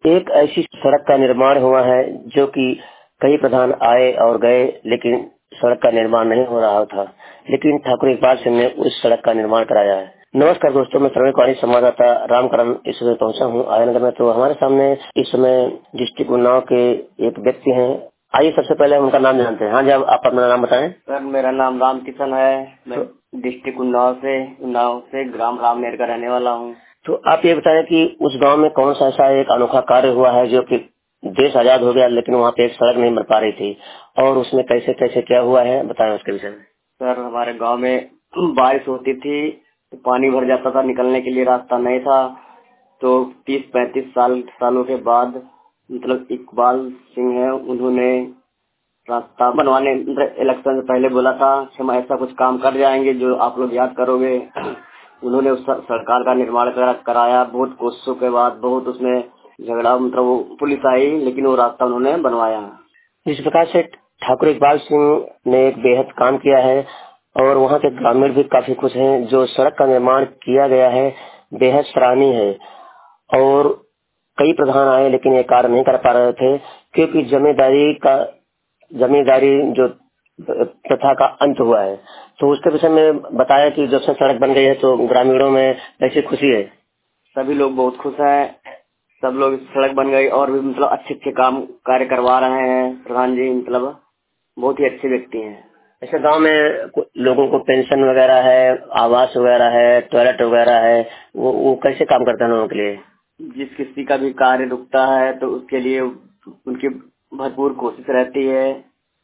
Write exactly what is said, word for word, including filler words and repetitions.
एक ऐसी सड़क का निर्माण हुआ है जो कि कई प्रधान आए और गए, लेकिन सड़क का निर्माण नहीं हो रहा था, लेकिन ठाकुर इकबाल सिंह ने उस सड़क का निर्माण कराया है। नमस्कार दोस्तों, मैं श्रवण कुमारी संवाददाता रामकरण इस समय पहुंचा हूं आयनगर में। तो हमारे सामने इस समय डिस्ट्रिक्ट उन्नाव के एक व्यक्ति हैं। आइए सबसे पहले उनका नाम जानते हैं। हाँ जी, आप अपना नाम बताएं। सर, मेरा नाम राम किशन है। मैं डिस्ट्रिक्ट उन्नाव से उन्नाव से ग्राम रामनेर का रहने वाला हूँ। तो आप ये बताएं कि उस गांव में कौन सा ऐसा एक अनोखा कार्य हुआ है जो कि देश आजाद हो गया लेकिन वहाँ पे एक सड़क नहीं बन पा रही थी, और उसमें कैसे कैसे क्या हुआ है, बताएं उसके विषय में। सर, हमारे गांव में बारिश होती थी तो पानी भर जाता था, निकलने के लिए रास्ता नहीं था। तो तीस पैंतीस साल सालों के बाद मतलब इकबाल सिंह है, उन्होंने रास्ता बनवाने इलेक्शन से पहले बोला था कि हम ऐसा कुछ काम कर जाएंगे जो आप लोग याद करोगे। उन्होंने उस सरकार का निर्माण कराया। बहुत कोशिशों के बाद, बहुत उसमें झगड़ा, मतलब वो पुलिस आई, लेकिन वो रास्ता उन्होंने बनवाया। इस प्रकार से ठाकुर इकबाल सिंह ने एक बेहद काम किया है और वहाँ के ग्रामीण भी काफी खुश हैं। जो सड़क का निर्माण किया गया है बेहद सराहनीय है, और कई प्रधान आए लेकिन ये कार्य नहीं कर पा रहे थे, क्योंकि जमींदारी का जमींदारी जो प्रथा का अंत हुआ है। तो उसके विषय में बताया कि जब से सड़क बन गई है तो ग्रामीणों में ऐसी खुशी है। सभी लोग बहुत खुश हैं। सब लोग सड़क बन गई और भी मतलब अच्छे अच्छे काम कार्य करवा रहे हैं। प्रधान जी मतलब बहुत ही अच्छे व्यक्ति हैं। ऐसे गांव में लोगों को पेंशन वगैरह है, आवास वगैरह है, टॉयलेट वगैरह है, वो वो कैसे काम करते हैं लोगों के लिए? जिस किसी का भी कार्य रुकता है तो उसके लिए उनकी भरपूर कोशिश रहती है।